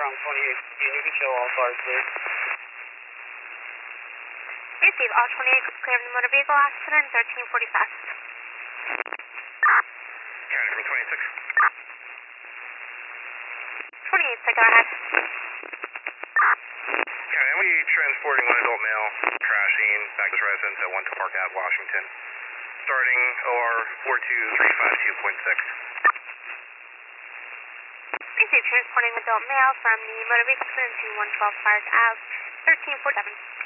ground 28. You can show all cars, please. Receive all 28 clear of the motor vehicle accident 1345. County from 26. 28, so go ahead. County, I'm going to be transporting one adult male crashing back to his residence at 1 to Park Ave, Washington. Starting OR 42352.6. Receive transporting adult male from the motor vehicle accident to 112 Fires Ave 1347.